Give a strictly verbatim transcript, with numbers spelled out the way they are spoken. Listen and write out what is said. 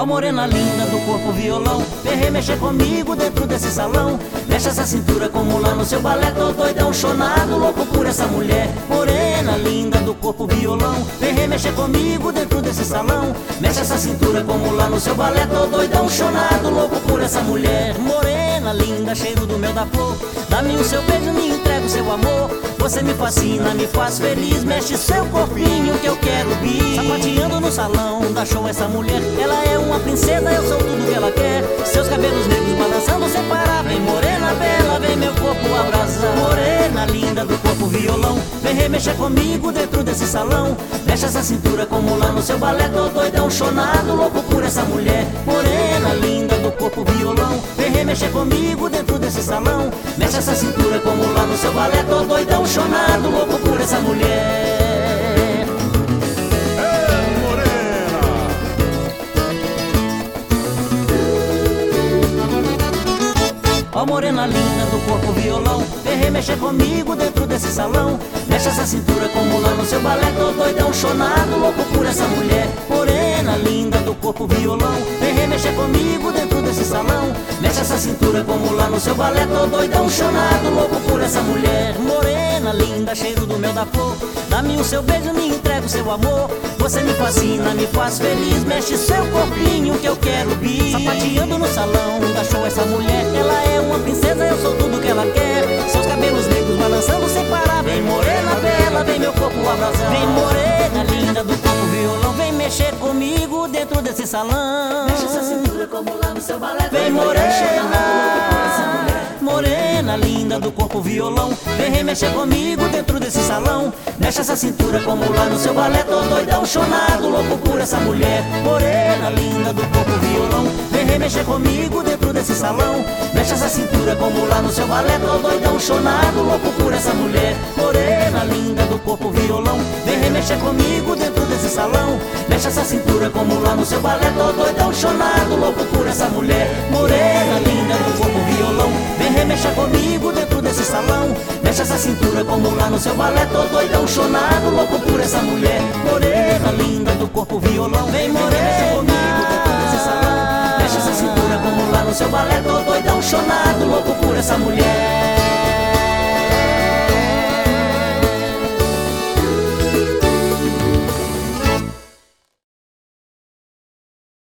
Ó morena linda do corpo violão, vem remexer comigo dentro desse salão. Mexe essa cintura como lá no seu balé, tô doidão, chonado, louco por essa mulher. Morena linda do corpo violão, vem remexer comigo dentro desse salão. Mexe essa cintura como lá no seu balé, tô doidão, chonado, louco por essa mulher. Morena linda, cheiro do mel da flor, dá-me o seu beijo, me entrega o seu amor. Você me fascina, me faz feliz, mexe seu corpinho que eu quero vir. Sapateando no salão, dá show essa mulher, ela é uma princesa, eu sou tudo que ela quer. Seus cabelos negros balançando sem parar, vem morena bela, vem meu corpo abrasar. Morena linda do corpo violão, vem remexer comigo dentro desse salão. Mexe essa cintura como lá no seu balé, tô doidão, chonado, louco por essa mulher. Morena linda do corpo violão, vem remexer comigo dentro desse salão. Mexe essa cintura como lá no seu balé, tô doidão, chonado, louco por essa mulher. Ó morena linda do corpo violão, vem remexer comigo dentro desse salão. Mexe essa cintura como lá no seu balé, tô doidão, chonado, louco por essa mulher. Morena linda do corpo violão, vem remexer comigo dentro desse salão. Mexe essa cintura como lá no seu balé, tô doidão, chonado, louco por essa mulher. Morena linda, cheiro do mel da flor, dá-me o seu beijo, me entrega o seu amor. Você me fascina, me faz feliz, mexe seu corpinho que eu quero vir. Sapateando no salão, dá show essa mulher, ela é uma princesa, eu sou tudo que ela quer. Seus cabelos negros balançando sem parar, vem morena bela, vem meu corpo abraçar. Vem morena linda do corpo violão, vem mexer comigo dentro desse salão. Mexe essa cintura como lá no seu balé, vem morena, morena linda do corpo violão, vem remexer comigo dentro desse salão. Mexe essa cintura como lá no seu balé, tô doidão, chonado, louco por essa mulher. Morena linda do corpo violão, vem remexer comigo dentro desse salão. Mexe essa cintura como lá no seu balé, tô doidão, chonado, louco por essa mulher. Morena linda do corpo violão, vem remexer comigo dentro desse salão. Mexe essa cintura como lá no seu balé, tô doidão, chonado, louco por essa mulher. Morena linda do corpo violão, vem remexer comigo dentro desse salão. Mexe essa cintura como lá no seu balé, tô doidão, chonado, louco por essa mulher. Morena linda do corpo violão, vem morena comigo dentro desse salão. Mexe essa cintura como lá no seu balé, tô doidão, chonado, louco por essa mulher.